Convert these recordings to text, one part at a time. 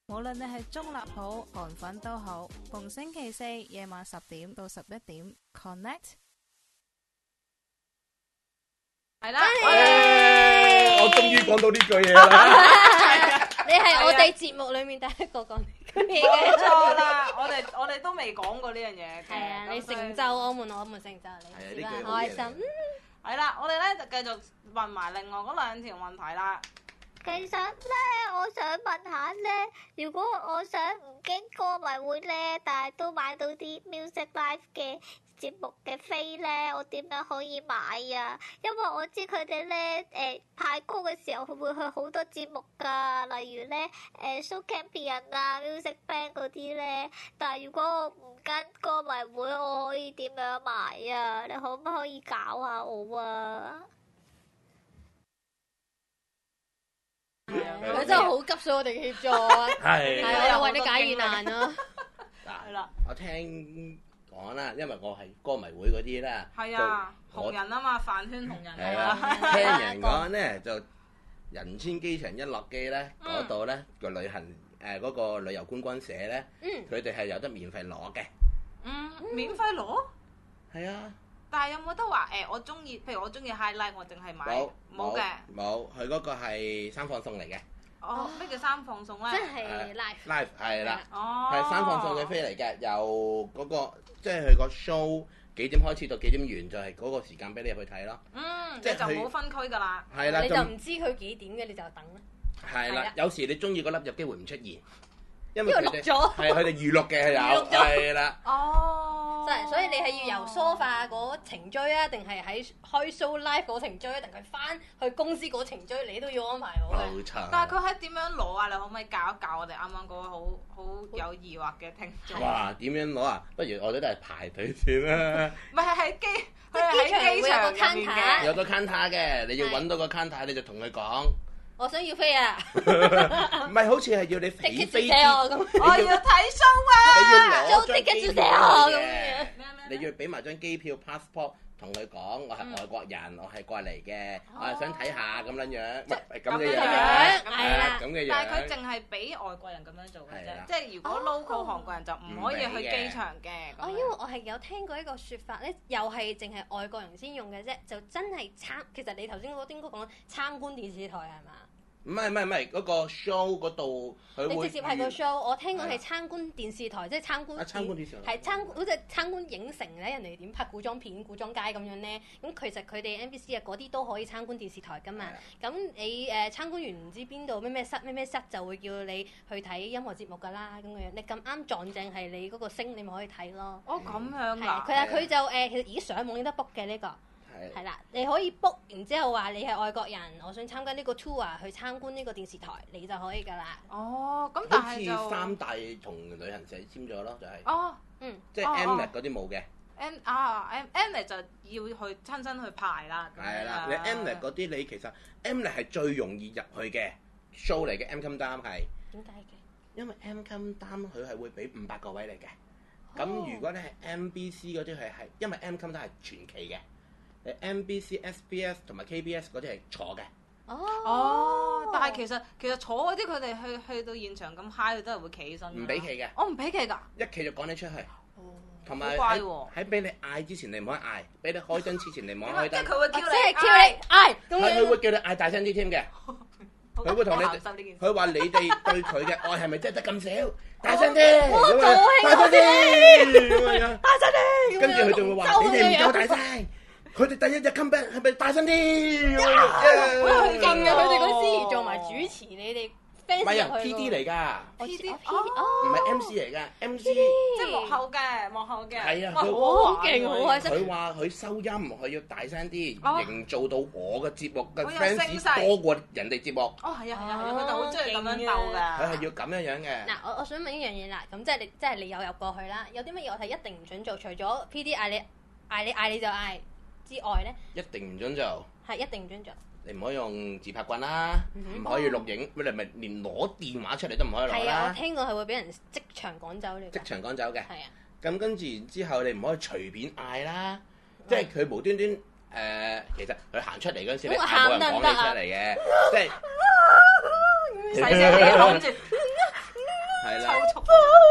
無論你係中立好、韓粉都好，逢星期四夜晚10點到11點 Connect。 係啦， 我終於講到呢句嘢啦！ 你係我哋節目裏面第一個講呢句嘢冇嘅。 錯啦，我哋都未講過呢樣嘢。 係啊，你成就我們，我們成就你， 係啊呢句開心。 係啦，我哋咧就繼續問埋另外嗰兩條問題啦。 其實咧，我想問下咧，如果我想唔經歌迷會咧，但係都買到啲 music live 嘅節目嘅飛咧，我點樣可以買啊？因為我知佢哋咧派歌嘅時候，佢會去好多節目㗎，例如咧show champion 啊、music band 嗰啲咧。但係如果我唔跟歌迷會，我可以點樣買啊？你可唔可以搞下我啊？ 佢真係好急需我哋嘅協助啊！係係我為你解疑難咯。 係啦， 我聽講啦，因為我係歌迷會嗰啲啦， 係啊， 就紅人啊嘛，飯圈紅人係啊嘛。 啊，聽人講咧就仁川機場一落機咧，嗰度咧個旅行嗰個旅遊觀光社咧，佢哋係有得免費攞嘅。 免費攞？ 係啊， 但係有冇得話我中意，譬如我中意 highlight，我淨係買冇嘅。 冇，佢嗰個係3放送嚟嘅。 哦，咩叫3放送咧？ 真係 live。 live 係啦， 哦， 係3放送嘅飛嚟嘅，由嗰個即係佢個 show 幾點開始到幾點完，就係嗰個時間俾你入去睇咯。 即係就冇分區㗎啦。 係啦， 你就唔知佢幾點嘅，你就等啦。 係啦，有時你中意嗰粒有機會唔出現，因為因為佢哋錄咗係佢哋預錄嘅係有，係啦。 哦， 真係，所以你係要由梳化嗰程追啊，定係喺開 show live 嗰程追啊，定係翻去公司嗰程追，你都要安排好嘅。 冇錯。 但係佢係點樣攞啊？你可唔可以教一教我哋啱啱嗰個好有疑惑嘅聽眾？ 哇，點樣攞啊？不如我哋都係排隊先啦。 唔係喺機， 即係機場會有個入面 counter 嘅。 有個 counter 嘅，你要揾到個 counter，你就同佢講。 我想要飛啊！ 唔係，好似係要你飛即飛刻寫我咁。 我要睇 show 啊！ 你要攞張即刻機寫我咁票樣。 咩你要俾埋張機票 passport 同佢講，我係外國人，我係過嚟嘅，我係想睇下咁樣樣，唔係咁嘅樣， 係啦咁嘅樣。 但係佢淨係俾外國人咁樣做嘅係啦啫，即係如果 local 韓國人就唔可以去機場嘅。咁樣因為我係有聽過一個説法咧，又係淨係外國人先用嘅啫，就真係其實你頭先嗰啲應該講參觀電視台係嘛？ 唔係，嗰個 show 嗰度佢會你直接係個 show，我聽講係參觀電視台，即係參觀。 參觀電視台。 係好似參觀影城咧，人哋點拍古裝片、古裝街咁樣咧。咁其實佢哋 MBC 啊嗰啲都可以參觀電視台噶嘛。咁你參觀完唔知邊度咩室就會叫你去睇音樂節目㗎啦咁樣。你咁啱撞正係你嗰個星，你咪可以睇咯。 哦，咁樣係啊， 㗎。 佢就其實已上網有得 book 嘅呢個。係啦，你可以 book 然之後話你係外國人，我想參加呢個 tour 去參觀呢個電視台，你就可以㗎啦。 哦，咁但好似係就三大同旅行社簽咗咯，就係。 哦， 即係 Mnet 嗰啲冇嘅。 Mnet 就要去親身去排啦。 係啦，你 Mnet 嗰啲你其實 Mnet 係最容易入去嘅 show 嚟嘅 M Come Down 係。 點解嘅？ 因為 M Come Down 佢係會俾500個位嚟嘅。咁如果你係 MBC 嗰啲係因為 M Come Down 係全期嘅。MBC、SBS 同埋 KBS 嗰啲係坐嘅。 哦，但係其實坐嗰啲佢哋去到現場咁 high，佢都係會企起身。 唔俾企嘅。 我唔俾企㗎。 一企就趕你出去。同埋好乖喎。 喺俾你嗌之前，你唔可以嗌；俾你開燈之前，你唔可以開燈。 即係佢會叫即係叫你你嗌咁佢樣。 會叫你嗌大聲啲添嘅。佢會同你哋，佢話你哋對佢嘅愛係咪真係得咁少？大聲啲，咁啊，大聲啲，咁樣， 大聲啲。 跟住佢仲會話你哋唔夠大聲。佢哋第一日 come back 係咪大聲啲？ 好勁啊！佢哋嗰啲司儀做埋主持，你哋 fans 唔係啊入去 ，PD 嚟㗎， 我知 PD 唔係 MC 嚟㗎，MC 即係幕後嘅。 係啊， 哇好勁，好開心。 佢話佢收音，佢要大聲啲，營造到我嘅節目嘅好有聲 fans 勢多過人哋節目。 哦，係啊，佢哋好中意咁樣鬥㗎。 佢係要咁樣樣嘅。 嗱，我想問一樣嘢啦，咁即係你有入過去啦，有啲乜嘢我係一定唔準做？除咗 PD 嗌你就嗌之外咧， 一定唔準做。 係一定唔準做。 你唔可以用自拍棍啦，唔可以錄影，你咪連攞電話出嚟都唔可以攞係啊，我啦。 聽過係會俾人即場趕走你。 即場趕走嘅。 係啊。 咁跟住然之後，你唔可以隨便嗌啦，即係佢無端端其實佢行出嚟嗰陣時，你嗌冇人講你出嚟嘅，即係細聲啲諗住。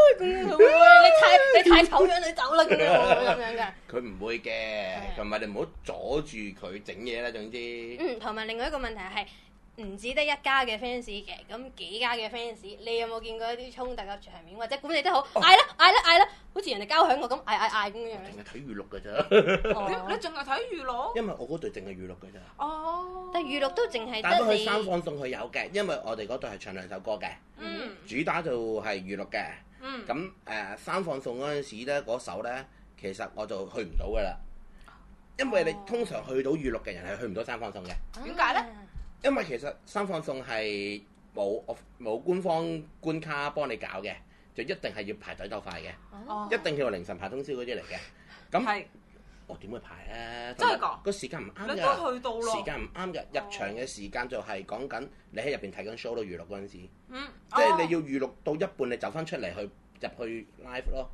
咁樣，你太醜樣，你走啦咁樣㗎。 佢唔會嘅，同埋你唔好阻住佢整嘢啦。總之， 同埋另外一個問題係唔止得一家嘅 fans 嘅，咁幾家嘅 fans，你有冇見過一啲衝突嘅場面，或者管理得好，嗌啦，好似人哋交響樂咁嗌咁樣。 淨係睇娛樂㗎咋。 你淨係睇娛樂？ 因為我嗰隊淨係娛樂㗎咋。 哦。 但娛樂都淨係但不過佢得你。 三放送佢有嘅，因為我哋嗰隊係唱兩首歌嘅，主打就係娛樂嘅。咁三放送嗰陣時咧，嗰首咧其實我就去唔到㗎啦，因為你通常去到娛樂嘅人係去唔到三放送嘅。 點解咧？ 因為其實三放送係冇官方官卡幫你搞嘅，就一定係要排隊鬥快嘅，一定要凌晨排通宵嗰啲嚟嘅。咁我點會排咧？ 真係㗎？ 個時間唔啱㗎。 你都去到咯。 時間唔啱嘅，入場嘅時間就係講緊你喺入邊睇緊 show 到娛樂嗰陣時，即係你要預錄到一半，你走翻出嚟入去 live 咯。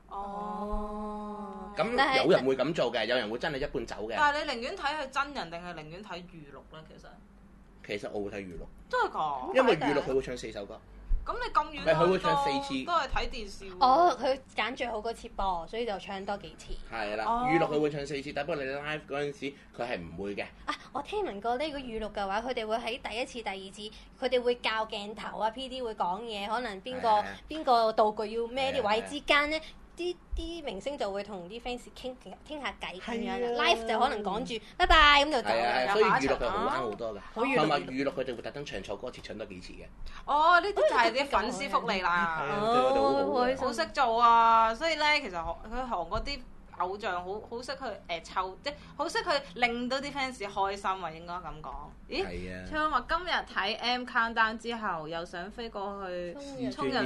哦。 咁有人會咁做嘅，有人會真係一半走嘅。 但係你寧願睇佢真人定係寧願睇娛錄咧？ 其實我會睇娛樂。 真係㗎？ 因為娛樂佢會唱4首歌。 咁你咁遠佢會唱4次， 都係睇電視喎。 佢揀最好嗰次播，所以就唱多幾次。 係啦，娛樂佢會唱4次，但不過你 live 嗰陣時佢係唔會嘅。 我聽聞過呢，如果娛樂嘅話，佢哋會喺第一次、第二次，佢哋會校鏡頭啊 ，PD 會講嘢，可能邊個道具要孭啲位之間咧。啲明星就會同啲 fans 傾下偈咁樣 live 就可能講住拜拜咁就走啦。 所以娛樂佢好玩好多㗎， 同埋娛樂佢哋會特登唱錯歌詞唱多幾次嘅。 哦，呢啲就係啲粉絲福利啦，好識做啊！所以咧，其實佢韓國啲偶像好識去湊，即係好識去令到啲 fans 開心啊！應該咁講。咦？昌話今日睇 M Countdown 之後，又想飛過去衝入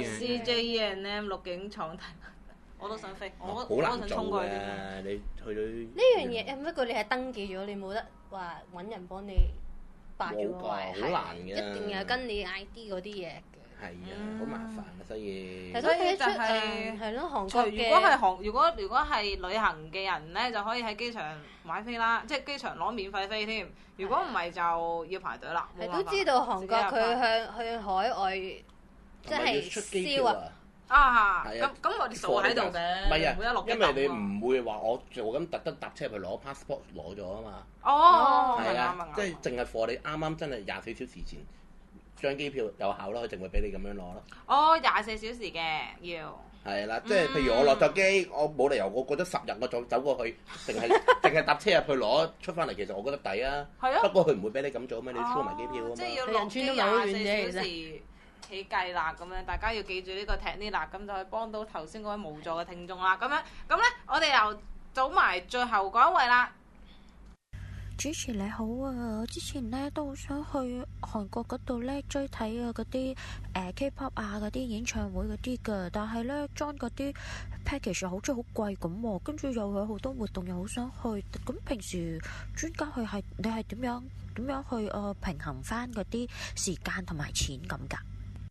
CJEM 錄影廠睇。我都想飛，我都想衝過去。 你去到呢樣嘢，不過你係登記咗，你冇得話揾人幫你霸咗個位， 好難嘅， 一定要跟你 ID 嗰啲嘢嘅。 係啊，好麻煩啊，所以就係係咯，韓國嘅。 如果係旅行嘅人咧，就可以喺機場買飛啦，即係機場攞免費飛添。如果唔係就要排隊啦。 係都知道韓國佢向海外即係燒啊！ 咁我哋數喺度嘅， 唔係啊，因為你唔會話我做緊特登搭車去攞 passport 攞咗啊嘛。係啊，即係淨係貨你啱啱真係24小時前張機票有效咯，佢淨會俾你咁樣攞咯。 24小時嘅要。 係啦，即係譬如我落咗機，我冇理由我覺得10日我走過去，淨係搭車入去攞出翻嚟，其實我覺得抵啊。係啊。不過佢唔會俾你咁做咩？你出埋機票啊嘛。 即係要落機24小時。起計啦，咁樣大家要記住呢個 technique 啦，咁就可以幫到頭先嗰位無助嘅聽眾啦。咁咧，我哋又組埋最後嗰一位啦。 主持你好啊，我之前咧都好想去韓國嗰度咧追睇啊嗰啲K-pop 啊嗰啲演唱會嗰啲㗎，但係咧 join 嗰啲 package 好似好貴咁喎，跟住又有好多活動又好想去，咁平時專家去你係點樣去平衡翻嗰啲時間同埋錢咁㗎？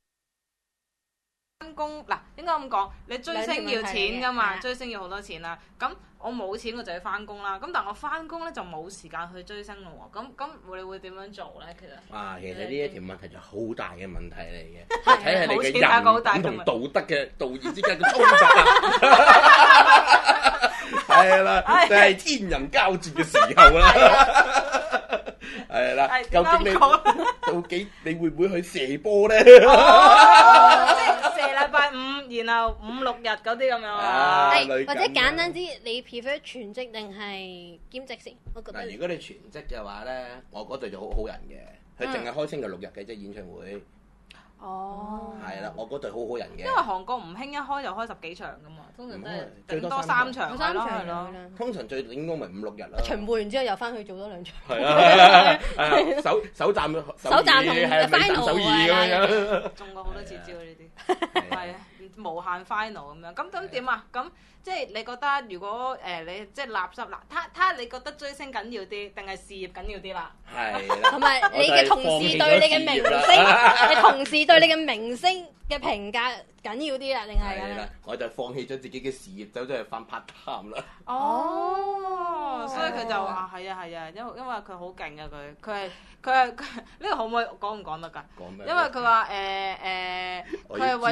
翻工嗱，應該咁講，你追星要錢噶嘛，追星要好多錢啦。咁我冇錢，我就要翻工啦。咁但我翻工咧就冇時間去追星咯喎。咁你會點樣做咧？其實其實呢一條問題就好大嘅問題嚟嘅，睇下你嘅人同道德嘅道義之間嘅衝突啊。係啦，就係天人交戰嘅時候啦。係啦，究竟你會唔會去射波咧？ 即係射禮拜5，然後5、6日嗰啲咁樣啊。 或者簡單啲，你 prefer 全職定係兼職先？我覺得。 如果你全職嘅話咧，我嗰隊就好人嘅，佢淨係開星期6日嘅啫演唱會。係啦，我嗰隊好人嘅。因為韓國唔興一開就開10幾場噶嘛，通常都係最多3場係咯。 通常最頂多咪5、6日啦。 巡迴完之後又翻去做多2場。 係啊，首站同 final 首爾咁樣。 中過好多次招呢啲，係啊，無限 final 咁樣。咁點啊？咁即係你覺得如果你即係垃圾睇下你覺得追星緊要啲定係事業緊要啲啦？ 係啦。 同埋你嘅同事對你嘅明星，你同事對你嘅明星嘅評價緊要啲啦，定係咁樣？ 我就放棄咗自己嘅事業，走咗去翻 part time 啦。 所以佢就話係啊，因為佢好勁啊，佢係呢個可唔可以講唔講得㗎？ 講咩？ 因為佢話佢係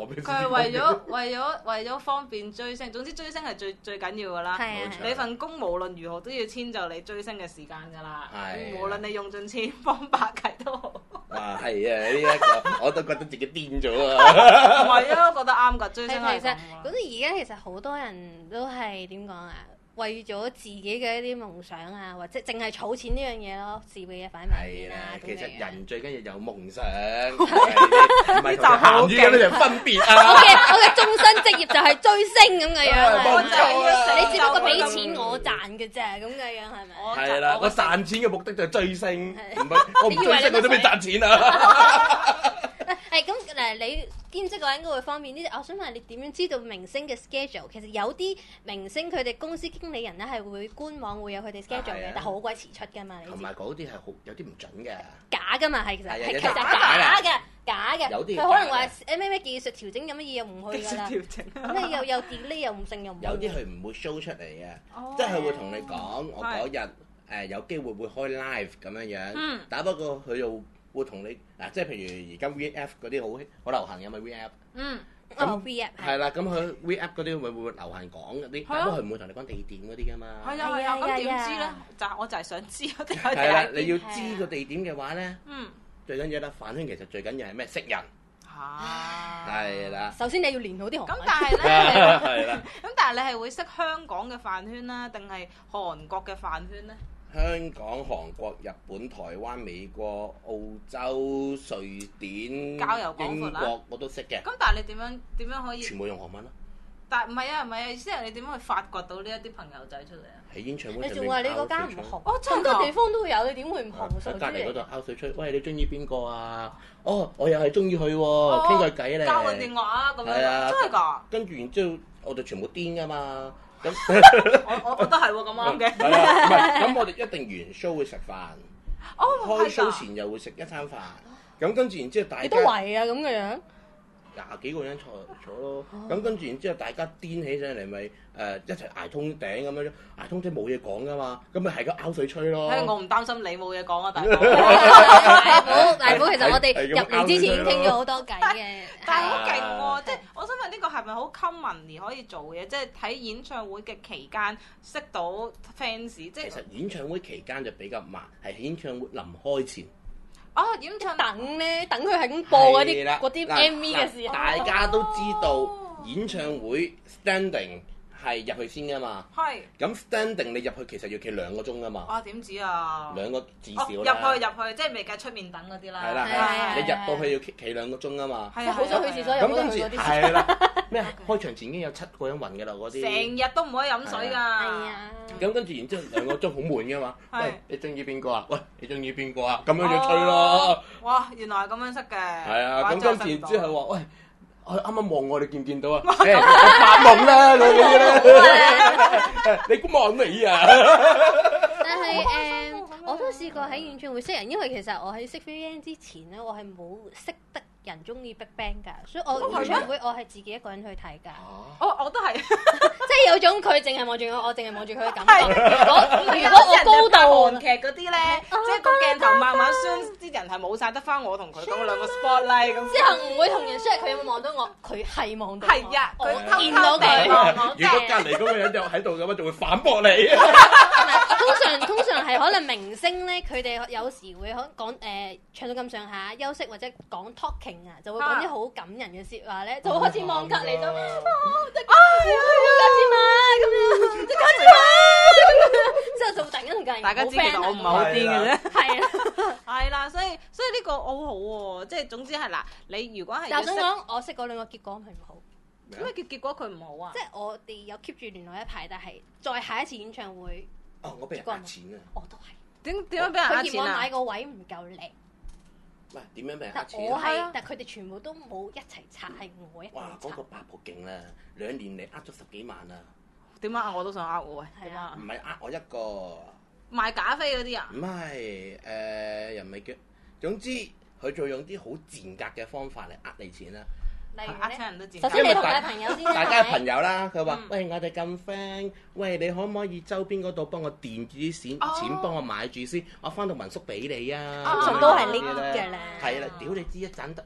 為咗方便追星，總之追星係最緊要㗎啦。你份工無論如何都要遷就你追星嘅時間㗎啦。無論你用盡千方百計都好。 哇，係啊！呢一個我都覺得自己癲咗啊！ 唔係啊，我覺得啱㗎，追星係咁。 咁而家其實好多人都係點講啊？為咗自己嘅一啲夢想啊，或者淨係儲錢呢樣嘢咯，事業嘅反面啦。 其實人最緊要有夢想，唔係同鹹魚有咩分別啊？ 我嘅終身職業就係追星咁嘅樣，你只不過俾錢我賺嘅啫，咁嘅樣係咪？ 係啦，我賺錢嘅目的就係追星，唔係我唔追星我都未賺錢啊！ 咁嗱，你兼職嘅話應該會方便啲。我想問你點樣知道明星嘅 schedule？其實有啲明星佢哋公司經理人咧係會官網會有佢哋 schedule 嘅，但好鬼遲出㗎嘛。 同埋嗰啲係好有啲唔準嘅， 假㗎嘛，係其實係假嘅。 有啲佢可能話咩技術調整咁嘅嘢又唔去㗎啦。 調整咩又 delay 又唔成又唔。 有啲佢唔會 show 出嚟嘅，即係佢會同你講我嗰日有機會會開 live 咁樣樣，但不過佢又會同你嗱，即係譬如而家 VF 嗰啲好流行嘅嘛 VF， VF 係啦，咁佢 VF 嗰啲會流行講嗰啲，但係佢唔會同你講地點嗰啲噶嘛。 係啊，咁點知咧？我就係想知嗰啲。 係啦，你要知個地點嘅話咧，最緊要咧飯圈其實最緊要係咩？識人。係啦。 首先你要練好啲韓文。 咁但係咧，係啦。咁但係你係會識香港嘅飯圈啦，定係韓國嘅飯圈咧？ 香港、韓國、日本、台灣、美國、澳洲、瑞典、英國我都識嘅。 咁但係你點樣可以？ 全部用韓文咯。 但唔係啊，意思係你點樣去發掘到呢一啲朋友仔出嚟啊？ 喺演唱會上面。 你仲話你嗰間唔紅？ 哦， 咁多地方都會有，你點會唔紅？ 喺隔離嗰度拗水吹，喂，你中意邊個啊？哦，我又係中意佢喎，傾個偈咧。 交換電話啊，咁樣。係啊，真係㗎。 跟住然之後，我哋全部癲㗎嘛。 我覺得係喎，咁啱嘅。 係啊，唔係咁我哋一定完 show 會食飯，開 show 前又會食一餐飯，咁跟住然之後大家幾多圍啊咁嘅樣 ，20幾個人坐咯，咁跟住然之後大家癲起上嚟咪一齊捱通頂咁樣，捱通頂冇嘢講噶嘛，咁咪係個拗水吹咯。 我唔擔心你冇嘢講啊，大佬。 大寶其實我哋入嚟之前已經傾咗好多偈嘅， 但係好勁喎！即係我想問呢個係咪好 common 而可以做嘅？即係睇演唱會嘅期間識到 fans，即係其實演唱會期間就比較慢，係演唱會臨開前。 演唱等咧，等佢係咁播嗰啲 MV 嘅時候， 大家都知道演唱會 standing 係入去先噶嘛。係。咁 standing 你入去其實要企2個鐘噶嘛。 點知啊？2個至少啦。 入去，即係未計出面等嗰啲啦。 係啦，你入到去要企2個鐘啊嘛。 係啊，好想去廁所， 咁跟住係啦，咩啊？開場前已經有7個人暈㗎啦，嗰啲。 成日都唔可以飲水㗎。係啊。 咁跟住然之後2個鐘好悶㗎嘛。喂，你中意邊個啊？喂，你中意邊個啊？咁樣就吹咯。 哇！原來係咁樣識嘅。 係啊，咁跟住之後話喂。佢啱啱望我，你見唔見到啊？我發夢啦，嗰啲咧，你估望你啊？ 但係我都試過喺演唱會識人，因為其實我喺識 VN 之前咧，我係冇識得人中意 BigBang 㗎，所以我演唱會我係自己一個人去睇㗎。 我都係， 即係有種佢淨係望住我，我淨係望住佢嘅感覺。如果我高度韓劇嗰啲咧，即係個鏡頭慢慢酸，啲人係冇晒，得翻我同佢咁2個 spotlight 咁。 之後唔會同人 share 佢有冇望到我，佢係望到我。 係啊，佢見到佢。 如果隔離嗰個人又喺度嘅話，就會反駁你。 通常係可能明星咧，佢哋有時會講唱到咁上下休息或者講 talking 啊，就會講啲好感人嘅説話咧，就開始望隔離咗。加錢嘛咁樣，加錢嘛，之後就突然間同隔離大家知其實我唔係好癲嘅啫。 係啦， 係啦，所以呢個好好喎，即係總之係嗱，你如果係， 但係想講我識嗰2個結果係唔好。 咩叫結果佢唔好啊？ 即係我哋有 keep 住聯絡一排，但係再下一次演唱會， 我俾人呃錢啊！ 我都係。 點樣俾人呃錢啊？ 佢嫌我買個位唔夠靚。 喂，點樣俾人呃錢？ 但佢哋全部都冇一齊拆，係我一個人拆。 哇！嗰個八婆勁啦，2年嚟呃咗10幾萬啊！ 點啊？我都想呃喎，喂！ 係啊， 唔係呃我一個。 賣假飛嗰啲啊？ 唔係，又唔係叫，總之佢就用啲好賤格嘅方法嚟呃你錢啦。 例如呃人都賤。 首先你同你朋友先， 大家係朋友啦。佢話：喂，我哋咁 friend，喂，你可唔可以周邊嗰度幫我墊住啲錢幫我買住先，我翻到民宿俾你啊。 通常都係呢啲嘅啦。 係啦，屌你知一盞得咪？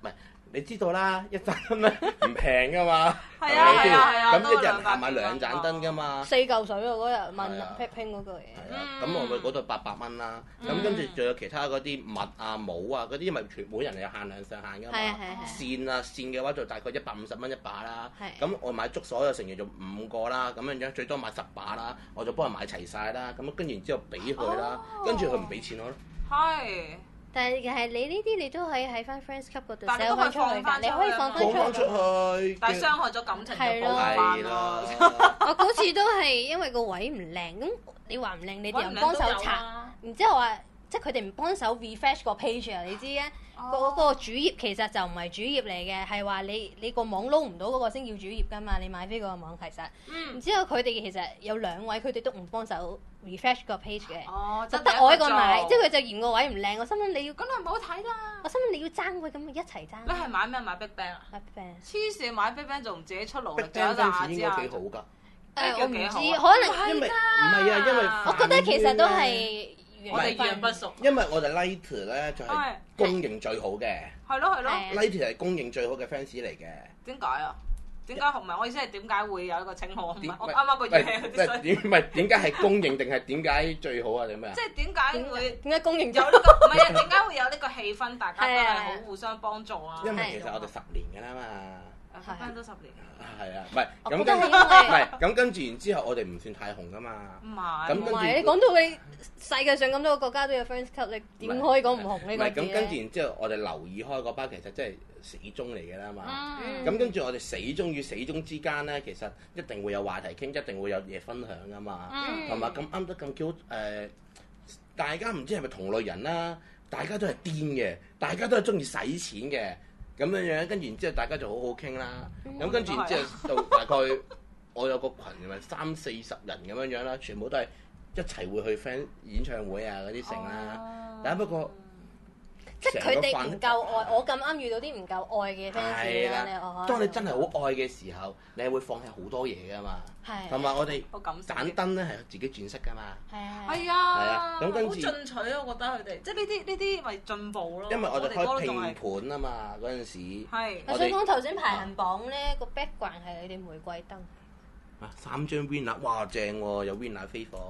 你知道啦，一盞燈咧唔平噶嘛， 係啊， 咁一人行買2盞燈噶嘛 ，4嚿水啊嗰日問拼嗰個嘢。 係啊，咁我咪嗰度800蚊啦。咁跟住仲有其他嗰啲襪啊、帽啊嗰啲，因為每人有限量上限噶嘛。線啊線嘅話就大概150蚊一把啦。咁我買足所有成員就5個啦，咁樣最多買10把啦，我就幫佢買齊晒啦。咁跟住然之後俾佢啦，跟住佢唔俾錢我咯。 係。 但係你呢啲你都可以喺翻 Friends Club 嗰度但你都可以放翻， 你可以放翻出去， 但係傷害咗感情就補翻咯。 我嗰次都係因為個位唔靚，咁你話唔靚，你哋又幫手擦，然之後話即係佢哋唔幫手 refresh 個 page 啊，你知啊？嗰個主頁其實就唔係主頁嚟嘅，係話你個網撈唔到嗰個先叫主頁㗎嘛，你買飛個網其實。然之後佢哋其實有2位，佢哋都唔幫手 refresh 個 page 嘅，就得我一個買，即係佢就嫌個位唔靚，我心諗你要， 咁你唔好睇啦。 我心諗你要爭位咁咪一齊爭。 你係買咩？買 BigBang 啊？ BigBang。 黐線買 BigBang 仲唔自己出勞力， 仲有陣時應該幾好㗎。 我唔知，可能因為唔係啊，因為我覺得其實都係。 我哋語言不熟， 因為我哋 Lighter 咧就係公認最好嘅， 係咯 Lighter 係公認最好嘅 fans 嚟嘅。 點解啊？點解唔係？我意思係點解會有一個稱號？唔係我啱啱個嘢有啲衰。 唔係點解係公認定係點解最好啊？定咩啊？ 即係點解會點解公認有呢個？唔係啊？點解會有呢個氣氛？大家都係好互相幫助啊！ 因為其實我哋10年㗎啦嘛。 翻咗10年。 係啊，唔係咁跟唔係咁跟住然之後，我哋唔算太紅噶嘛。 唔係， 咁跟住你講到你世界上咁多個國家都有 Friends Club，你點可以講唔紅呢個字咧？ 咁跟住然之後，我哋留意開嗰班其實真係死忠嚟㗎啦嘛。咁跟住我哋死忠與死忠之間咧，其實一定會有話題傾，一定會有嘢分享㗎嘛。同埋咁啱得咁巧大家唔知係咪同類人啦？大家都係癲嘅，大家都係中意使錢嘅。咁樣樣，跟住然之後大家就好好傾啦。咁跟住然之後到大概我有個群咪30-40人咁樣樣啦，全部都係一齊會去 friend 演唱會啊嗰啲成啦。但不過即係佢哋唔夠愛，我咁啱遇到啲唔夠愛嘅 fans 啦。 當你真係好愛嘅時候，你係會放棄好多嘢噶嘛。同埋我哋盞燈咧係自己轉色噶嘛。 係啊， 咁跟住好進取啊！我覺得佢哋即係呢啲咪進步咯。 因為我哋開拼盤啊嘛，嗰陣時。 係。 我想講頭先排行榜咧，個 background 係你哋玫瑰燈。 3張 winner， 哇正喎，有 winner 飛放。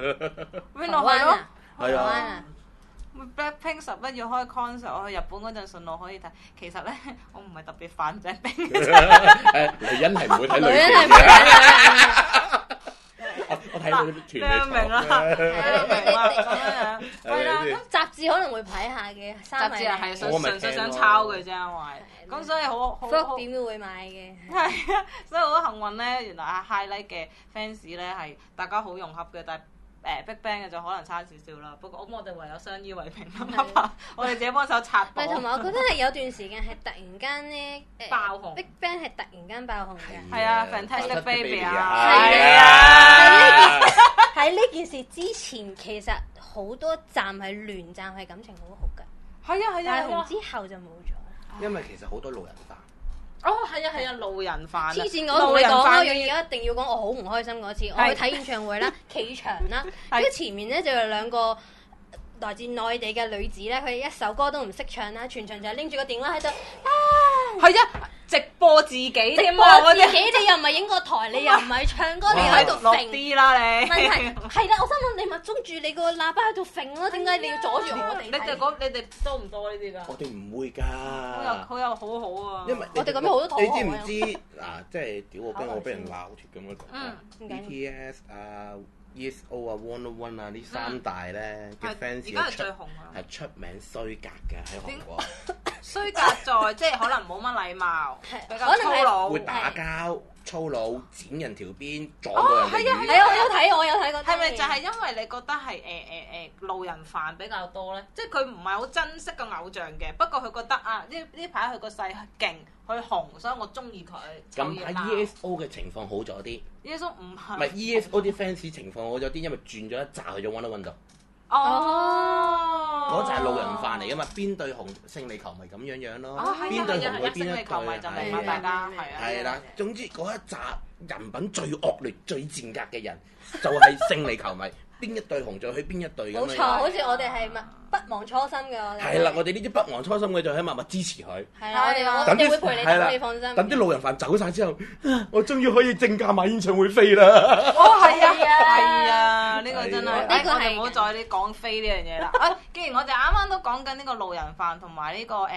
winner 係咯。 係啊。 Blackpink 11月開 concert， 我去日本嗰陣順路可以睇。其實咧，我唔係特別反 Blackpink。 女人係唔會睇女人。女人係唔會睇。我睇到啲團你明啦，明啦咁樣。係啦， 咁雜誌可能會睇下嘅。 雜誌係純粹想抄嘅啫，因為咁所以好點都會買嘅。 係啊，所以好幸運咧，原來阿 Highlight 嘅 fans 咧係大家好融洽嘅，但係。BigBang 嘅就可能差少少啦，不過我哋唯有相依為命啦，我哋自己幫手刷榜。 同埋我覺得係有段時間係突然間咧爆紅 ，BigBang 係突然間爆紅嘅。 係啊 Fantastic Baby 啊， 係啊。喺呢件事之前，其實好多站係聯站係感情好好㗎。 係啊， 但係紅之後就冇咗。 因為其實好多路人飯。 哦，係啊，路人飯。 黐線，我同你講嗰樣嘢一定要講，我好唔開心嗰次，我去睇演唱會啦，企場啦，跟住前面咧就有2個來自內地嘅女子咧，佢哋一首歌都唔識唱啦，全場就拎住個電話喺度係啊，直播自己添啊！ 自己你又唔係影個台，你又唔係唱歌，你喺度落啲啦你。 問題係啦，我心諗你咪捉住你個喇叭喺度揈咯，點解你要阻住我哋？ 你哋多唔多呢啲㗎？ 我哋唔會㗎。 佢又好好啊！ 因為我哋咁樣好多討你知唔知嗱？即係屌我俾人鬧脱咁樣講。BTS 啊、EXO 啊、101啊呢3大咧嘅 fans 而家係最紅啊！ 係出名衰格嘅喺韓國。 衰格在即係可能冇乜禮貌，比較粗魯， 會打交、粗魯、剪人條邊、撞到人哋。 係啊，我有睇過。 係咪就係因為你覺得係路人飯比較多咧？即係佢唔係好珍惜個偶像嘅，不過佢覺得啊呢排佢個勢勁，佢紅，所以我中意佢。 咁喺 EXO 嘅情況好咗啲。 EXO 唔係。 唔係 EXO 啲 fans 情況好咗啲，因為轉咗一紮去咗 101度。 哦， 嗰就係路人飯嚟噶嘛，邊隊紅勝利球迷咁樣咯，邊隊紅佢邊一隊， 就明白大家係啊。 係啦，總之嗰一集人品最惡劣、最賤格嘅人，就係勝利球迷。邊一隊紅就去邊一隊咁樣。 冇錯，好似我哋係不忘初心嘅。 係啦，我哋呢啲不忘初心嘅就喺默默支持佢。 係啦，我哋會陪你等，你放心。 等啲路人飯走晒之後，我終於可以正價買演唱會飛啦！ 哦，係啊，呢個真係， 呢個係唔好再啲講飛呢樣嘢啦。既然我哋啱啱都講緊呢個路人飯同埋呢個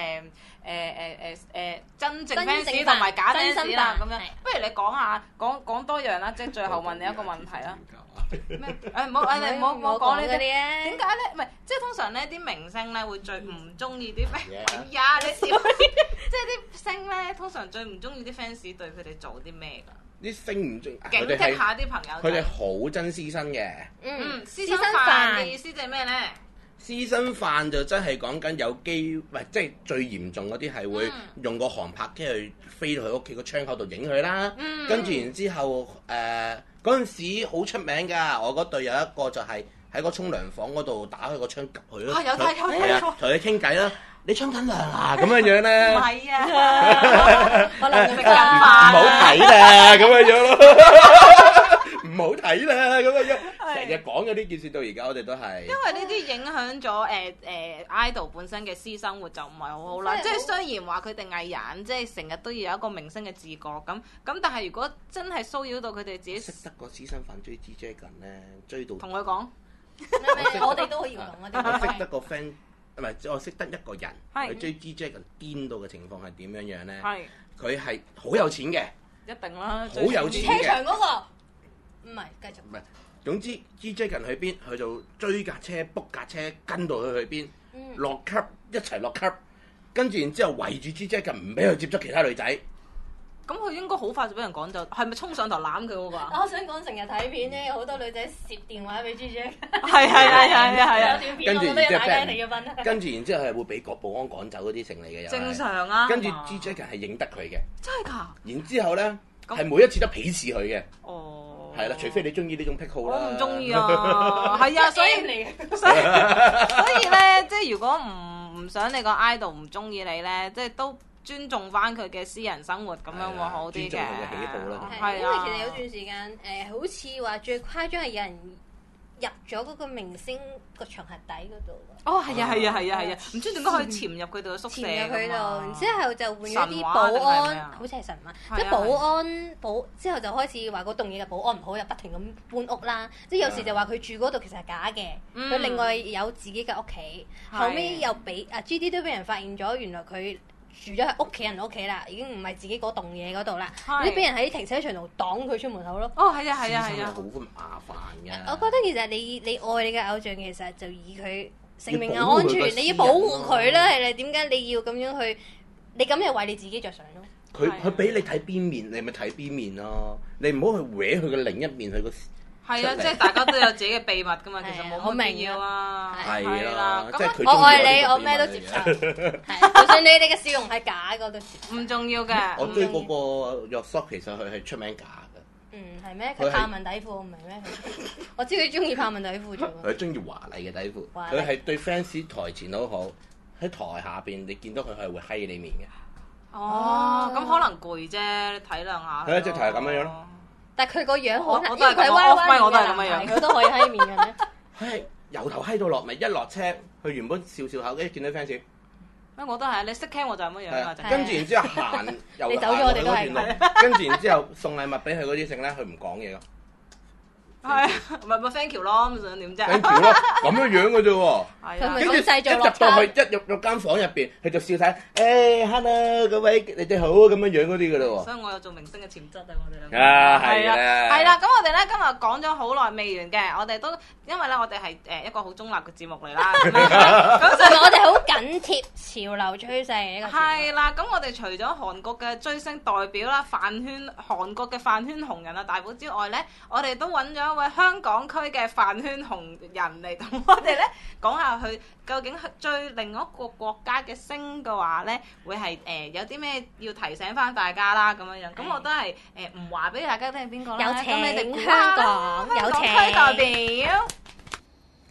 真正 fans 同埋假 fans 啦，咁樣，不如你講下講多樣啦，即係最後問你一個問題啦。咩？唔好講呢啲。點解咧？唔係，即係通常咧啲明星咧會最唔中意啲咩？哎呀，你笑！即係啲星咧，通常最唔中意啲 fans 對佢哋做啲咩㗎？啲星唔中意， 警惕下啲朋友。 佢哋好憎私生嘅。 私生飯嘅意思就係咩咧？ 私生飯就真係講緊有機，唔係即係最嚴重嗰啲係會用個航拍機去飛到佢屋企個窗口度影佢啦。跟住然之後嗰陣時好出名㗎，我嗰隊有一個就係喺個沖涼房嗰度打開個窗及佢咯。有睇，同佢傾偈啦。你沖緊涼啊？咁樣樣咧？唔係啊，可能食緊飯。唔好睇啦，咁樣樣咯。唔好睇啦，咁樣樣。成日講嘅呢件事到而家，我哋都係。因為呢啲影響咗idol 本身嘅私生活就唔係好好啦。即係雖然話佢哋藝人，即係成日都要有一個明星嘅自覺咁，但係如果真係騷擾到佢哋自己， 識得個私生飯追 DJ 緊咧，追到。 同佢講， 我哋都可以講啊！ 我識得個 friend。唔係，我識得一個人，佢追 DJ 咁癲到嘅情況係點樣樣咧？佢係好有錢嘅， 一定啦， 好有錢嘅。 車場嗰個唔係繼續。 唔係，總之 DJ 人去邊，佢就追架車 book 架車跟到佢去邊，落級一齊落級，跟住然之後圍住 DJ 人唔俾佢接觸其他女仔。 咁佢應該好快就俾人趕走，係咪衝上頭攬佢嗰個啊？ 我想講成日睇片咧，有好多女仔攝電話俾 GJ。 係啊！ 跟住然之後跟住然之後係會俾個保安趕走嗰啲成嚟嘅。 正常啊。 跟住 GJ 人係認得佢嘅。 真係㗎？ 然之後咧係每一次都鄙視佢嘅。 哦。係啦，除非你中意呢種癖好啦。 我唔中意啊。係啊，所以咧，即係如果唔想你個 idol 唔中意你咧，即係都。尊重翻佢嘅私人生活咁樣會好啲嘅， 尊重佢嘅喜好啦。 係因為其實有段時間好似話最誇張係有人入咗嗰個明星個場核底嗰度。 哦，係啊！唔知點解可以潛入佢哋嘅宿舍。 潛入佢度，然之後就換咗啲保安，好似係神話，即係保安之後就開始話嗰棟嘢嘅保安唔好，又不停咁搬屋啦。即係有時就話佢住嗰度其實係假嘅，佢另外有自己嘅屋企。後尾又俾GD 都俾人發現咗，原來佢。住咗喺屋企人屋企啦，已經唔係自己嗰棟嘢嗰度啦，你俾人喺停車場度擋佢出門口咯。 哦，係啊， 好麻煩嘅。 我覺得其實你愛你嘅偶像，其實就以佢性命嘅安全，你要保護佢啦。係啦，點解你要咁樣去？你咁係為你自己着想咯。 佢俾你睇邊面，你咪睇邊面咯。你唔好去搲佢嘅另一面，佢個。 係啊，即係大家都有自己嘅秘密噶嘛，其實冇乜必要啊。 係啦，咁我愛你，我咩都接受。係，就算你哋嘅笑容係假嘅都唔重要嘅。 我追嗰個若索，其實佢係出名假嘅。 係咩？佢豹紋底褲唔係咩？我知佢中意豹紋底褲啫。 佢中意華麗嘅底褲。佢係對 fans 台前好好，喺台下邊你見到佢係會閪你面嘅。 哦，咁可能攰啫，你體諒下。 佢一直頭係咁樣咯。 但係佢個樣可能， 因為佢係歪歪面嘅， 佢都可以閪面嘅咩？ 佢係由頭閪到落尾，一落車，佢原本笑笑口，跟住見到 fans， 我都係，你識聽我就係乜樣啊？ 跟住然之後行， 你走咗我哋都係。 跟住然之後送禮物俾佢嗰啲剩咧，佢唔講嘢咯。 係，咪 thank you 咯，咁想點啫 ？thank you 咯，咁樣樣嘅啫喎。 跟住一入到去，一入間房入邊，佢就笑晒，hello 各位你哋好咁樣樣嗰啲嘅咯喎。 所以我有做明星嘅潛質啊，我哋兩個。 係啊， 係啦，咁我哋咧今日講咗好耐未完嘅，我哋都因為咧我哋係一個好中立嘅節目嚟啦。咁所以我哋好緊貼潮流趨勢嘅一個節目。 係啦，咁我哋除咗韓國嘅追星代表啦，韓國嘅飯圈紅人啊大寶之外咧，我哋都揾咗一位香港區嘅飯圈紅人嚟同我哋咧講下佢究竟追另一個國家嘅星嘅話咧，會係有啲咩要提醒翻大家啦咁樣樣。咁我都係唔話俾大家聽邊個啦。 有請咁你哋香港有請區代表。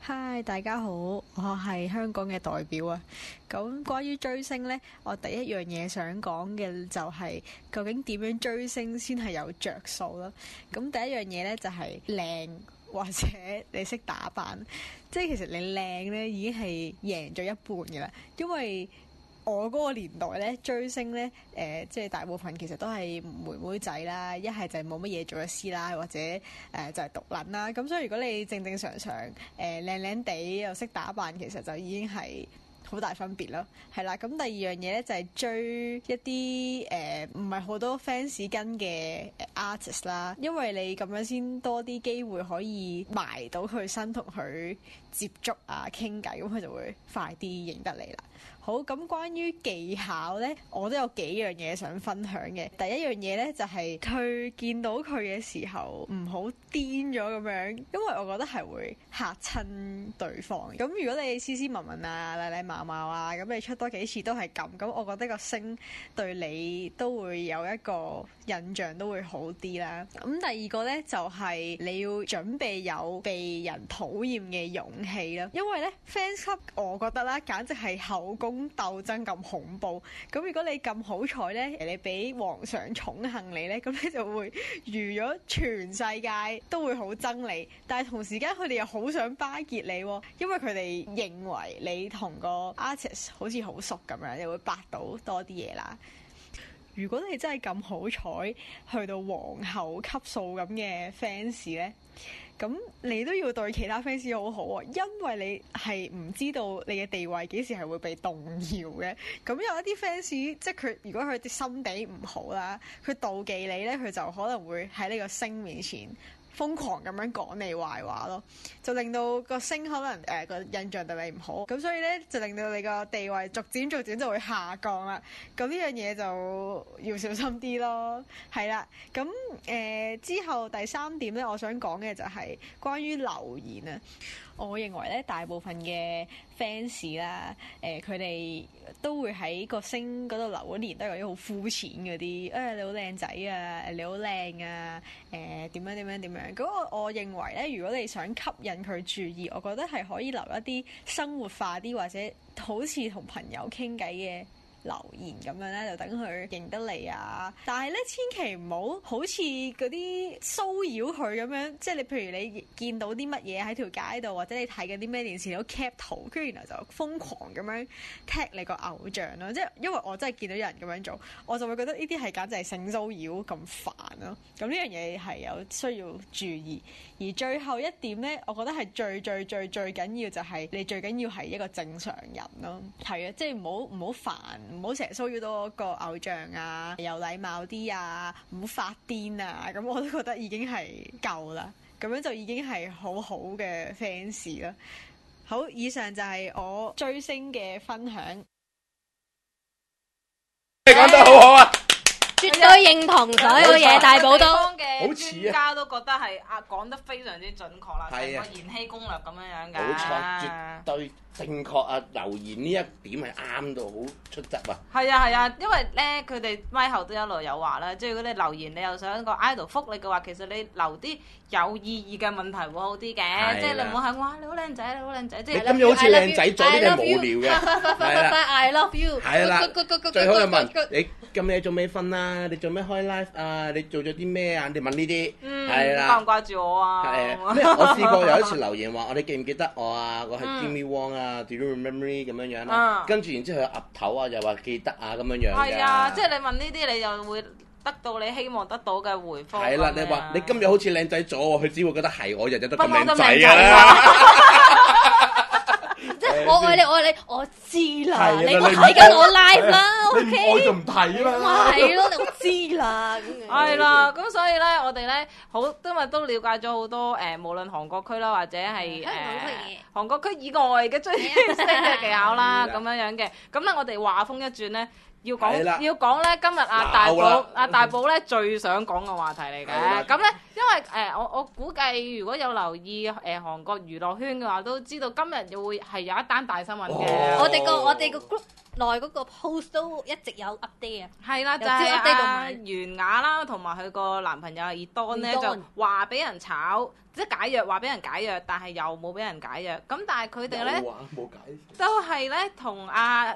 嗨，大家好，我係香港嘅代表啊。咁關於追星呢，我第一樣嘢想講嘅就係究竟點樣追星先係有着數啦。咁第一樣嘢呢，就係靚，或者你識打扮，即係其實你靚呢已經係贏咗一半嘅啦，因為我嗰個年代咧追星咧，即係大部分其實都係妹妹仔啦，一係就係冇乜嘢做嘅師奶，或者就係獨撚啦。咁所以如果你正正常常靚靚地又識打扮，其實就已經係好大分別咯。係啦，咁第二樣嘢咧就係追一啲唔係好多 fans 跟嘅artist 啦，因為你咁樣先多啲機會可以埋到佢身同佢接觸啊傾偈，咁佢就會快啲認得你啦。好，咁關於技巧呢，我都有幾樣嘢想分享嘅。第一樣嘢呢，就係佢見到佢嘅時候唔好癲咗咁樣，因為我覺得係會嚇親對方。咁如果你斯斯文文啊、禮禮貌貌啊，咁你出多幾次都係咁，我覺得個星對你都會有一個印象都會好啲啦。咁第二個呢，就係你要準備有被人討厭嘅勇氣啦，因為呢 fans club 我覺得啦，簡直係口公鬥爭咁恐怖。咁如果你咁好彩呢，你俾皇上寵幸你呢，咁你就會預咗全世界都會好憎你，但係同時間佢哋又好想巴結你，因為佢哋認為你同個 artist 好似好熟咁樣，你會八到多啲嘢啦。如果你真係咁好彩去到皇后級數咁嘅 fans 呢，咁你都要對其他 fans 好好啊，因為你係唔知道你嘅地位幾時係會被動搖嘅。咁有一啲 fans 即係佢如果佢啲心地唔好啦，佢妒忌你呢，佢就可能會喺呢個星面前瘋狂咁樣講你壞話咯，就令到個星可能個印象對你唔好，咁所以咧就令到你個地位逐漸就會下降啦。咁呢樣嘢就要小心啲咯，係啦。咁之後第三點咧，我想講嘅就係關於留言啊。我認為咧，大部分嘅 fans 啦，佢哋都會喺個星嗰度留嗰年都有啲好膚淺嗰啲，你好靚仔啊，你好靚啊，點樣。咁我認為咧，如果你想吸引佢注意，我覺得係可以留一啲生活化啲或者好似同朋友傾偈嘅留言咁樣咧，就等佢認得你啊！但係咧，千祈唔好好似嗰啲騷擾佢咁樣，即係你譬如你見到啲乜嘢喺條街度，或者你睇緊啲咩電視，你都 cap 圖，跟住然後就瘋狂咁樣 tag 你個偶像咯。即係因為我真係見到有人咁樣做，我就會覺得呢啲係簡直係性騷擾咁煩咯。咁呢樣嘢係有需要注意。而最後一點咧，我覺得係最緊要就係你最緊要係一個正常人咯。係啊，即係唔好煩。唔好成日騷擾到個偶像啊，有禮貌啲啊，唔好發癲啊，咁我都覺得已經係夠啦，咁樣就已經係好好嘅 fans 啦。好，以上就係我追星嘅分享。 你講得好好啊！ 絕對認同所有嘢，大寶都嘅專家都覺得係講得非常之準確啦，成個延禧攻略咁樣㗎。 冇錯，絕對正確啊！留言呢一點係啱到好出汁啊！ 係啊，因為咧佢哋咪後都一路有話啦，即係如果你留言你又想個 idol 覆你嘅話，其實你留啲有意義嘅問題會好啲嘅，即係你唔好係哇你好靚仔，你好靚仔，即係你今日好似靚仔咗，呢啲係無聊嘅。係啦 ，I love you。 係啦，最好就問你今日做咩瞓啊？你做咩開 live 啊？你做咗啲咩啊？你問呢啲，係啦。 掛唔掛住我啊？ 我試過有一次留言話我哋記唔記得我啊？我係 Jimmy Wong 啊 ，Do you remember me 咁樣啦？跟住然之後佢岌頭啊，又話記得啊咁樣樣嘅。 係啊，即係你問呢啲，你就會得到你希望得到嘅回覆。 係啦，你話你今日好似靚仔咗喎，佢只會覺得係我日日都咁靚仔㗎啦。 即係我愛你，我知啦，你唔睇緊我 live 啦，OK？ 你唔愛就唔睇啦。 係咯，我知啦。 係啦，咁所以咧，我哋咧今日都了解咗好多無論韓國區啦，或者係韓國區以外嘅追星嘅技巧啦，咁樣嘅。咁咧，我哋話風一轉咧。要講咧，今日大寶咧最想講嘅話題嚟嘅。咁咧，因為我估計如果有留意韓國娛樂圈嘅話，都知道今日會係有一單大新聞嘅。 我哋個 group 內嗰個 post 都一直有 update 啊。 係啦，就由係 update 到阿埋袁雅啦，同埋佢個男朋友阿葉當咧， Don 就話俾人炒，即係解約，話俾人解約，但係又冇俾人解約。咁但係佢哋咧冇解， 都係咧同阿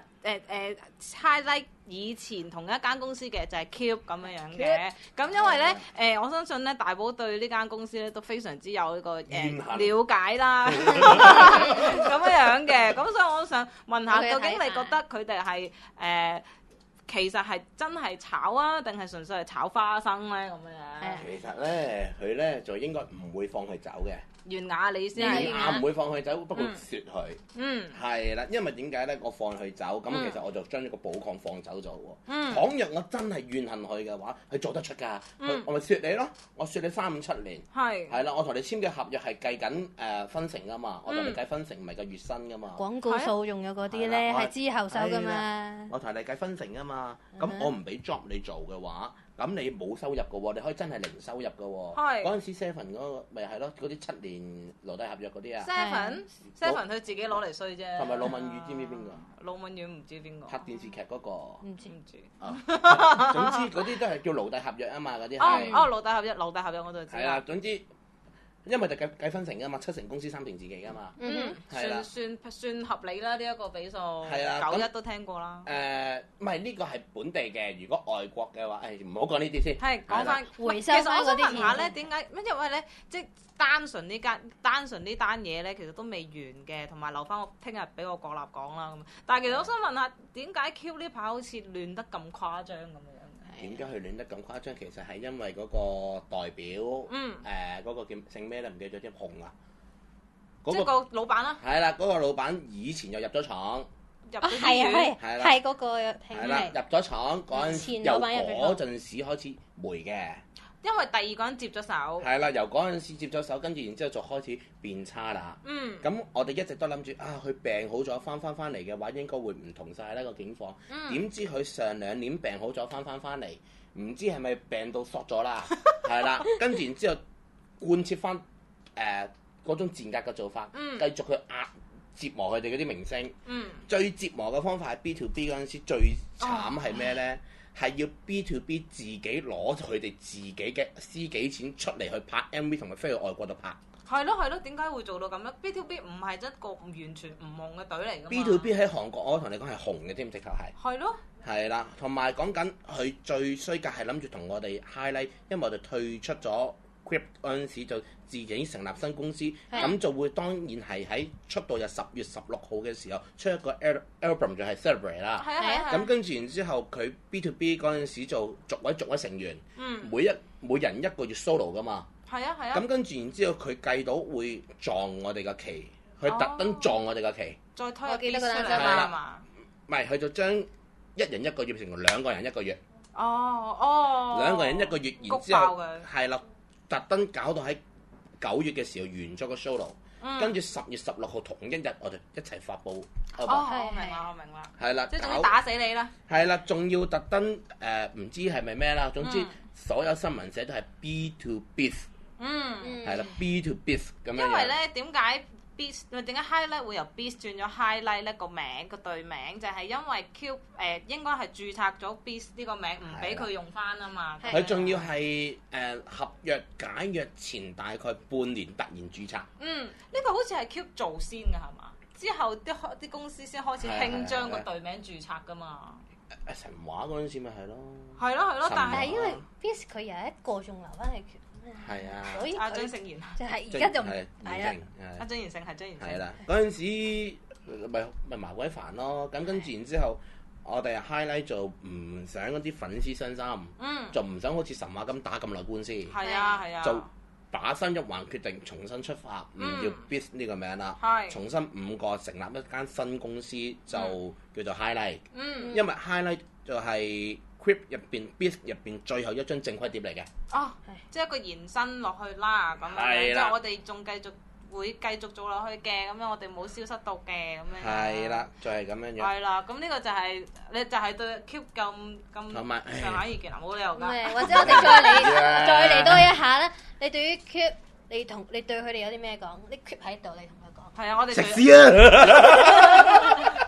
Highlight 以前同一間公司嘅，就係 Cube 咁樣樣嘅。咁因為咧我相信咧大寶對呢間公司咧都非常之有呢個了解啦，咁樣樣嘅。咁所以我都想問下，究竟你覺得佢哋係其實係真係炒啊，定係純粹係炒花生咧咁樣？ 其實咧，佢咧就應該唔會放佢走嘅。 袁雅你先， 袁雅唔會放佢走，不過説佢，係啦，因為點解咧？我放佢走，咁其實我就將呢個寶礦放走咗喎。倘若我真係怨恨佢嘅話，佢做得出㗎。我咪説你咯，我説你3、5、7年，係啦，我同你簽嘅合約係計緊分成㗎嘛，我同你計分成唔係計月薪㗎嘛。 廣告數用咗嗰啲咧係之後收㗎嘛。 我同你計分成㗎嘛，咁我唔俾 job 你做嘅話。咁你冇收入嘅喎，你可以真係零收入嘅喎。係嗰陣時 Seven 嗰個咪係咯，嗰啲7年勞弟合約嗰啲啊。 Seven 佢自己攞嚟衰啫。 同埋盧敏宇知唔知邊個？ 盧敏宇唔知邊個。 拍電視劇嗰個。 唔知。 總之嗰啲都係叫勞弟合約啊嘛，嗰啲係。 勞弟合約我就知。 係啊，總之。因為就計分成㗎嘛，7成公司3成自己㗎嘛， 算合理啦呢一個比數，91都聽過啦。 唔係呢個係本地嘅，如果外國嘅話，唔好講呢啲先。 係講翻回收翻嗰啲錢。其實我想問下咧，點解？因為咧，即係單純呢單嘢咧，其實都未完嘅，同埋留翻我聽日俾我國立講啦咁。但係其實我想問下，點解 Q 呢排好似亂得咁誇張咁樣？ 點解佢亂得咁誇張？其實係因為嗰個代表，嗰個叫姓咩咧？唔記得咗，紅啊！ 即係個老闆啦。 係啦，嗰個老闆以前又入咗廠， 係嗰個係啦，入咗廠嗰陣時，由嗰陣時開始霉嘅。 因為第二個人接咗手。係啦，由嗰陣時接咗手，跟住然之後就開始變差啦。咁我哋一直都諗住佢病好咗翻嚟嘅話，應該會唔同晒呢個境況。點知佢上2年病好咗翻嚟，唔知係咪病到縮咗啦？係啦，跟住然之後貫徹翻嗰種賤格嘅做法，繼續去折磨佢哋嗰啲明星。最折磨嘅方法係 B2B 嗰陣時最慘係咩呢？係要 B2B 自己攞佢哋自己嘅私己錢出嚟去拍 MV 同埋飛去外國度拍。 係咯，點解會做到咁樣 ？B2B 唔係一個完全唔紅嘅隊嚟㗎嘛。 B2B 喺韓國我同你講係紅嘅添，直頭係。係咯。係啦，同埋講緊佢最衰格係諗住同我哋 highlight，因為我哋退出咗 Cube 嗰陣時就自己成立新公司，咁就會當然係喺出道日10月16號嘅時候出一個 album 就係 Celebrate 啦。咁跟住然之後佢 B2B 嗰陣時就逐位成員，每人一個月 solo 噶嘛。咁跟住然之後佢計到會撞我哋嘅期，佢特登撞我哋嘅期。再推有幾多個人啫嘛？唔係，佢就將一人一個月變成2個人一個月。2個人一個月，然之後係啦。特登搞到喺9月嘅時候完咗個 solo，跟住10月16號同一日我哋一齊發布。 我明啦。係啦， 即係仲要打死你啦。 係啦，仲要特登唔知係咪咩啦，總之所有新聞寫都係 B to Biz。係啦 ，B to Biz 咁樣。因為咧點解 Biz 點解 Highlight 會由 Biz 轉咗 Highlight 咧？個名個隊名就係因為 Q 應該係註冊咗 Biz 呢個名，唔俾佢用翻啊嘛。 佢仲要係合約解約前大概半年突然註冊。 呢個好似係 Q 做先㗎係嘛？之後啲公司先開始興將個隊名註冊㗎嘛。 神話嗰陣時咪係咯。 係咯，但係因為 Biz 佢有一個仲留翻係。 係啊， 所以阿張聖賢就係而家就唔係啦。阿張賢成係張賢成。 係啦，嗰陣時咪麻鬼煩咯。咁跟住然之後，我哋 highlight 就唔想嗰啲粉絲傷心，就唔想好似神話咁打咁耐官司。 係啊， 就把心一橫，決定重新出發，唔要 Biz 呢個名啦。重新5個成立一間新公司，就叫做 highlight。因為 highlight 就係Cube 入邊 Biz 入邊最後一張正規碟嚟嘅。 即係一個延伸落去啦，咁樣即係我哋仲會繼續做落去嘅，咁樣我哋冇消失到嘅，咁樣。係啦，就係咁樣樣。 係啦，咁呢個就係你就係對 Cube 咁上下意見啦，冇理由㗎。 或者我哋再嚟多一下啦，你對於 Cube 你對佢哋有啲咩講？你 Cube 喺度，你同佢講。 係啊，我哋食屎啊！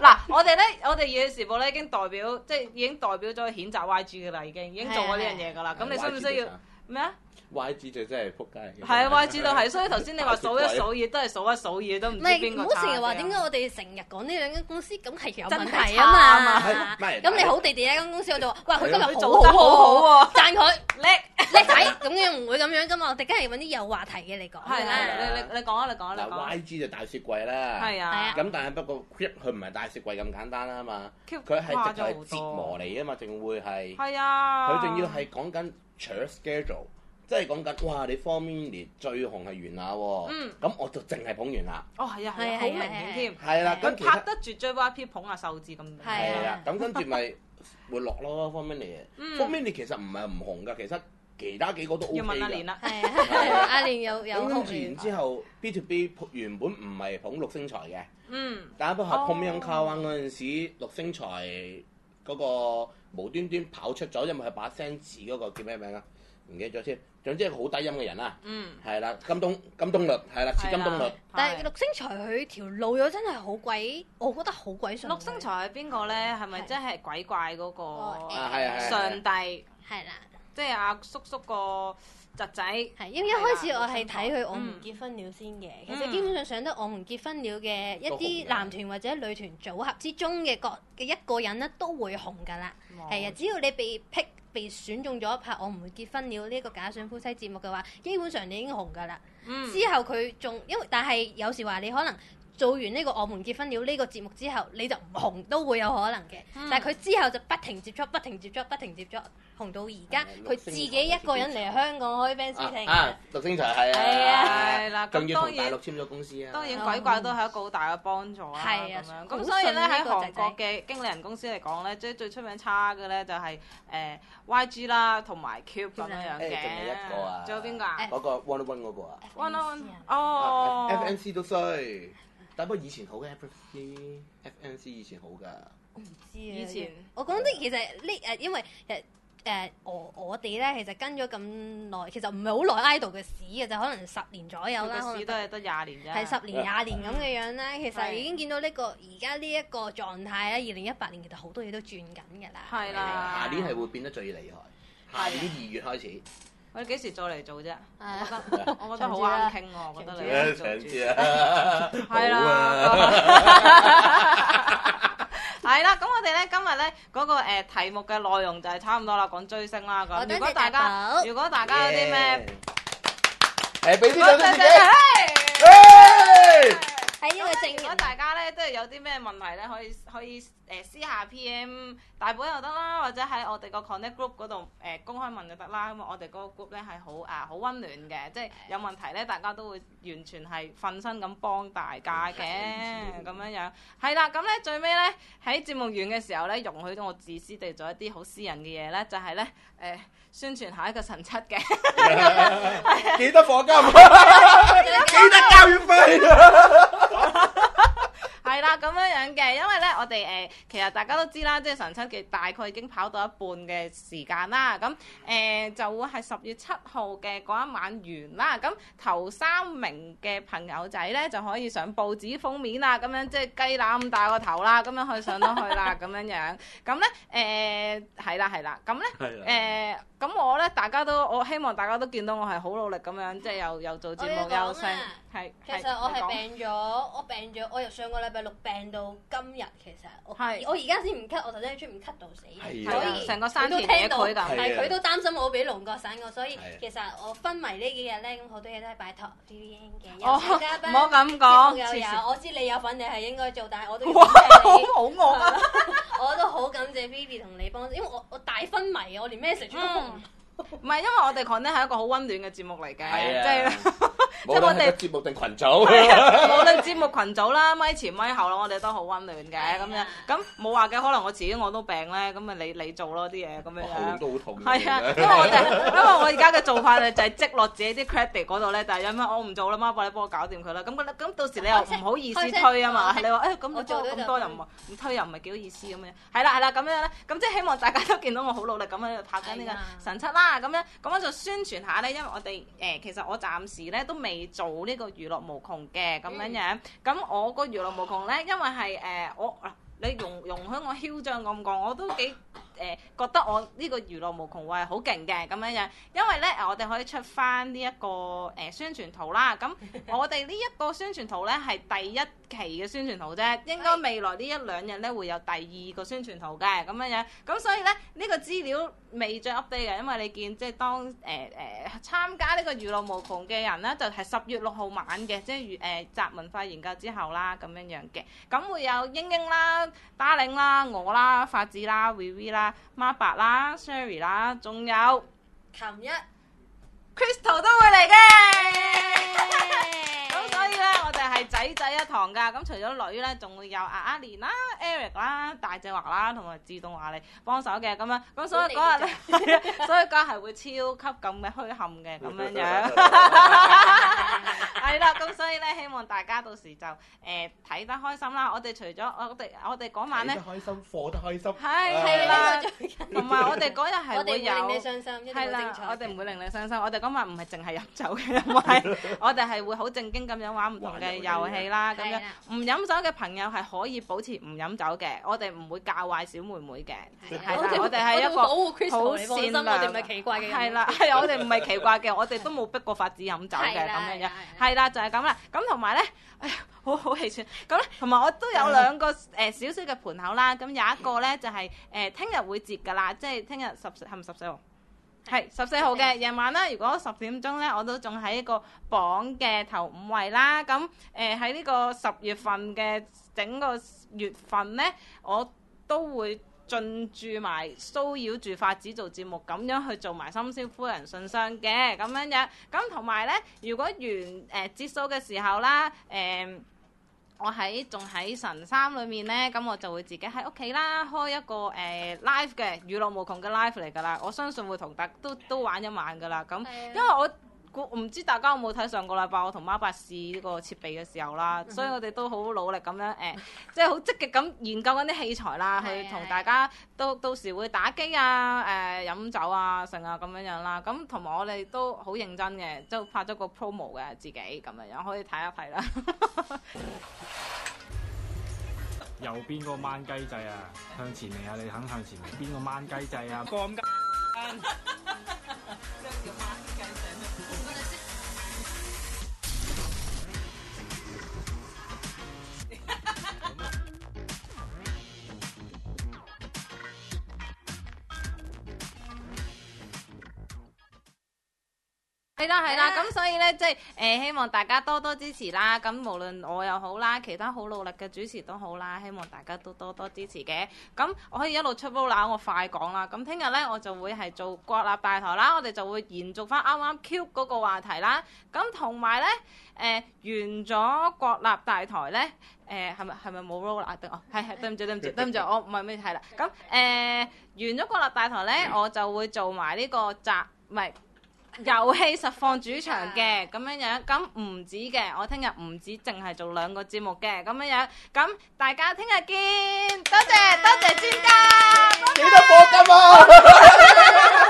嗱，我哋《熱血時報》咧已經代表咗譴責 YG 嘅啦，已經做過呢樣嘢噶啦。咁你需唔需要咩啊 ？YG 就真係撲街。 係啊 ，YG 都係，所以頭先你話數一數二都係數一數二，都唔知邊個差。 唔好成日話點解我哋成日講呢兩間公司，咁係有問題啊嘛。咁你好地地一間公司，我就話：哇，佢今日做得好好喎，讚佢叻仔，咁樣唔會咁樣噶嘛。我哋梗係揾啲有話題嘅嚟講。 係你講啊，你講。 嗱 YG 就大雪櫃啦。 係啊。 咁但係不過 Keep 佢唔係大雪櫃咁簡單啦嘛。佢係直係折磨你啊嘛，仲會係。係啊。佢仲要係講緊 schedule。即係講緊，哇！你 4 minute 最紅係元雅喎，咁我就淨係捧元雅。 哦，係啊，好明顯添。 係啦， 佢拍得住 JYP 捧下秀智咁。 係啊，咁跟住咪會落咯 4 minute。4 minute 其實唔係唔紅㗎，其他幾個都 OK 㗎。 要問阿蓮啦。 係阿蓮有咁跟住然之後 B2B 原本唔係捧六星財嘅，但係不過碰央卡灣嗰陣時，六星財嗰個無端端跑出咗，因為佢把聲似嗰個叫咩名啊？唔記得咗先。總之係個好低音嘅人啦，係啦，金東律係啦，似金東律。 但係六星財佢條路又真係好鬼，我覺得好鬼順。 六星財係邊個咧？係咪真係鬼怪嗰個上帝？ 係啦， 即係阿叔叔個侄仔。 係因為一開始我係睇佢我們結婚了先嘅，其實基本上上得我們結婚了嘅一啲男團或者女團組合之中嘅一個人咧，都會紅㗎啦。係啊，只要你被選中咗拍《我唔會結婚了》呢個假想夫妻節目嘅話，基本上你已經紅㗎啦。之後佢仲但係有時話你可能做完呢個《我們結婚了》呢個節目之後，你就唔紅都會有可能嘅。但係佢之後就不停接觸，紅到而家，佢自己一個人嚟香港開 fans meeting。 六星財係係啦， 仲要同大陸簽咗公司啊。 當然鬼怪都係一個好大嘅幫助啦。係啊，咁所以咧喺韓國嘅經理人公司嚟講咧，即係最出名差嘅咧就係YG 啦，同埋 Cube 咁樣嘅。 仲有一個啊， 仲有邊個啊？ 嗰個 One嗰個啊。 One 哦。 FNC 都衰，但不過以前好嘅 FNC 以前好㗎。 我唔知啊。以前我講啲其實因為我哋咧其實跟咗咁耐，其實唔係好耐 idol 嘅史嘅，就可能10年左右啦。 史都係得20年啫。 係10年20年咁嘅樣啦，其實已經見到呢個而家呢一個狀態啦。2018年其實好多嘢都轉緊㗎啦。 係啦。 下年係會變得最厲害。下年2月開始。 我哋幾時再嚟做啫？我覺得好啱傾喎，我覺得你想知啊？ 係啦。係啦，咁我哋咧今日咧嗰個題目嘅內容就係差唔多啦，講追星啦咁。如果大家有啲咩， 俾啲掌聲自己。 喺呢個正， 如果大家咧都係有啲咩問題咧，可以私下 PM 大寶又得啦，或者喺我哋個 Connect Group 嗰度公開問就得啦。咁我哋嗰個 group 咧係好溫暖嘅，即係有問題咧，大家都會完全係瞓身咁幫大家嘅咁樣。係啦，咁咧最尾咧喺節目完嘅時候咧，容許到我自私地做一啲好私人嘅嘢咧，就係咧宣傳下一個神七嘅， 記得課金，記得交月費。 係啦，咁樣嘅，因為咧我哋其實大家都知啦，即係神七嘅大概已經跑到一半嘅時間啦，咁就會係10月7號嘅嗰一晚完啦，咁頭3名嘅朋友仔咧就可以上報紙封面啦，咁樣即係雞乸咁大個頭啦，咁樣可以上到去啦，咁樣，咁咧係啦，咁咧咁我咧我希望大家都見到我係好努力咁樣，即係又做節目又升，係。 其實我係病咗，我由上個禮拜6病到今日，其實我而家先唔咳，我頭先喺出面咳到死，所以成個山田野佢咁， 係佢都擔心我俾龍角散我，所以其實我昏迷呢幾日咧，咁好多嘢都係拜託 VVN 嘅，有請嘉賓， 唔好咁講， 又有，我知你有份，你係應該做，但係我都好餓啊！ 我都好感謝 Vivi 同你幫，因為我大昏迷，我連 message 都唔係，因為我哋 Connect 係一個好溫暖嘅節目嚟嘅，即係我哋節目定群組， 無論節目群組啦，咪前咪後啦，我哋都好溫暖嘅咁樣。咁冇話嘅，可能我自己我都病咧，咁咪你做咯啲嘢咁樣。 好都好痛。 係啊，因為我而家嘅做法咧就係積落自己啲 credit 嗰度咧，就係因為我唔做啦，媽，你幫我搞掂佢啦。咁到時你又唔好意思推啊嘛，你話咁我做咁多又唔推又唔係幾好意思咁樣。係啦咁樣咧，咁即係希望大家都見到我好努力咁樣拍緊呢個神七啦，咁樣就宣傳下咧，因為我哋其實我暫時咧都未做呢個娛樂無窮嘅咁樣。咁我個娛樂無窮咧，因為係你容許我囂張咁講，我都幾覺得我呢個娛樂無窮會係好勁嘅咁樣樣，因為咧我哋可以出翻呢一個宣傳圖啦。咁我哋呢一個宣傳圖咧係第一期嘅宣傳圖啫，應該未來呢一兩日咧會有第二個宣傳圖嘅咁樣樣。咁所以咧呢個資料未再 update 嘅，因為你見即係當參加呢個娛樂無窮嘅人咧，就係10月6號晚嘅，即係集文化研究之後啦咁樣樣嘅。咁會有英英啦、Darling 啦、我啦、發子啦、VV 啦、孖白啦、Sherry 啦，仲有琴日 Crystal 都會嚟嘅。咁所以咧，我哋係仔一堂㗎。咁除咗女咧，仲會有阿蓮啦、Eric 啦、大隻華啦，同埋自動華嚟幫手嘅咁樣。咁所以嗰日咧，所以嗰日係會超級咁嘅墟冚嘅咁樣樣。係啦，咁所以咧，希望大家到時就睇得開心啦。我哋除咗我哋嗰晚咧，睇得開心，課得開心。係啦，同埋我哋嗰日係會有， 我哋唔會令你傷心， 係啦，我哋唔會令你傷心。我哋嗰晚唔係淨係飲酒嘅，因為我哋係會好正經咁樣玩唔同嘅遊戲啦。咁樣唔飲酒嘅朋友係可以保持唔飲酒嘅，我哋唔會教壞小妹妹嘅。係啦，我哋係一個好善良， 我哋唔係奇怪嘅人。 係啦，係我哋唔係奇怪嘅，我哋都冇逼過發子飲酒嘅咁樣樣。係啦，就係咁啦。咁同埋咧，哎呀，好氣喘。咁咧，同埋我都有兩個少少嘅盤口啦。咁有一個咧就係聽日會截㗎啦，即係聽日係咪14號？係14號嘅夜晚啦。如果10點鐘咧，我都仲喺一個榜嘅頭5位啦。咁喺呢個10月份嘅整個月份咧，我都會進駐埋騷擾住發子做節目，咁樣去做埋深宵夫人信箱嘅咁樣樣。咁同埋咧，如果完節數嘅時候啦，我仲喺神三裏面咧，咁我就會自己喺屋企啦，開一個live 嘅娛樂無窮嘅 live 嚟㗎啦。我相信會同大家都玩一晚㗎啦。咁因為我唔知大家有冇睇上個禮拜我同孖八試呢個設備嘅時候啦，所以我哋都好努力咁樣即係好積極咁研究緊啲器材啦，去同大家到時會打機啊、飲酒啊、成啊咁樣樣啦。咁同埋我哋都好認真嘅，即係拍咗個 promo 嘅自己咁樣樣，可以睇一睇啦。 右邊嗰個掹雞掣啊，向前嚟啊！你肯向前嚟？邊個掹雞掣啊？咁間。 係啦，咁所以咧，即係希望大家多多支持啦。咁無論我又好啦，其他好努力嘅主持都好啦，希望大家都多多支持嘅。咁我可以一路出煲啦，我快講啦。咁聽日咧，我就會係做國立大台啦，我哋就會延續翻啱啱 Cube 嗰個話題啦。咁同埋咧，完咗國立大台咧，係咪冇 roll 啦？係對唔住，我唔係咩係啦。咁完咗國立大台咧，我就會做埋呢個遊戲實況主場嘅咁樣樣，咁唔止嘅，我聽日唔止淨係做2個節目嘅咁樣樣，咁大家聽日見，多謝專家， 幾多課金啊！